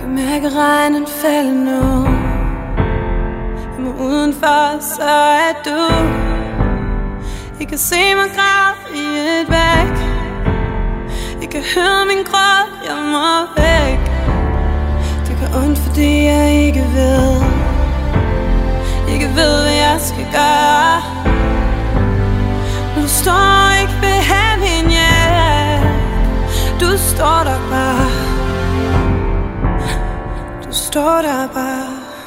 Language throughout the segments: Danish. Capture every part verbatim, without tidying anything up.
kan mærke regnen falde nu. Jeg må udenfor, så er du. Jeg kan se mig græde i et væg. Jeg kan høre min gråd, jeg må væk. Det gør ondt, fordi jeg ikke ved. Ikke ved, hvad jeg skal gøre. Nu står ikke ved have min hjælp. Du står der bare. Du står der bare.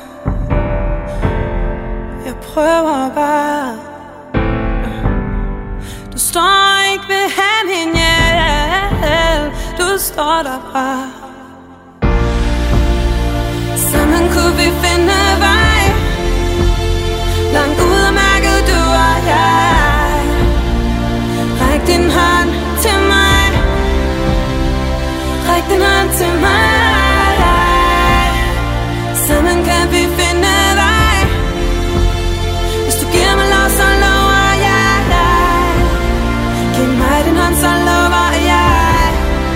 Jeg prøver bare. Du står ikke ved have min hjælp. Du står der bare. Sammen kunne vi finde vej. Langt ud af mærket, du og jeg. Ræk din hånd til mig. Ræk din hånd til mig. Sammen kan vi finde vej. Hvis du giver mig lov, så lover jeg dig. Giv mig din hånd, så lover jeg.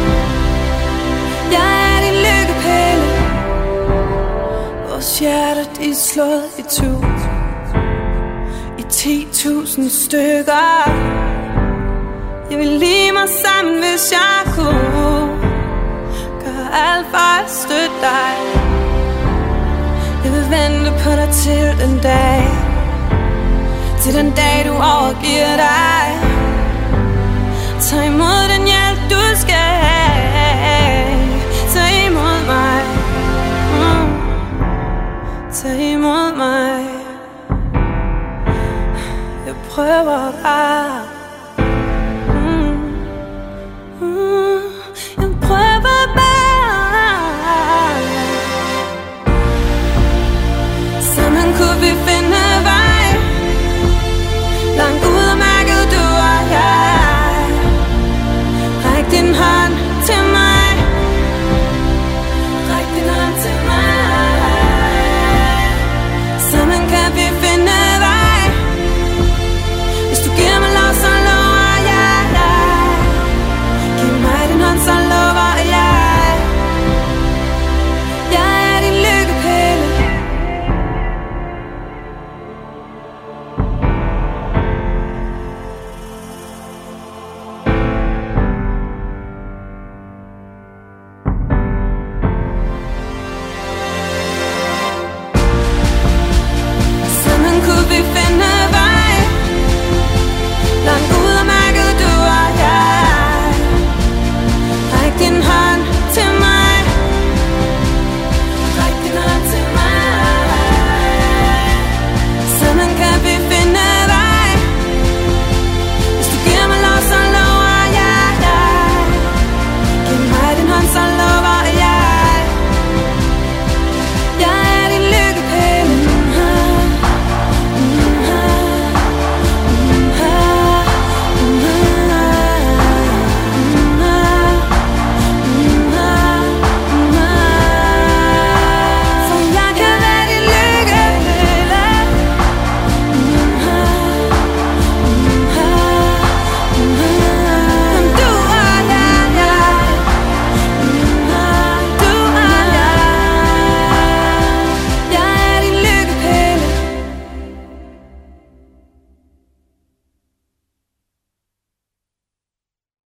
Jeg er din lykkepille. Vores hjerter, de er slået i tu. I ti tusind stykker. Jeg vil lide mig sammen, hvis jeg kunne. Gør alt for at støtte dig. Jeg vil vente på dig til den dag. Til den dag du overgiver dig. Tag imod den hjælp du skal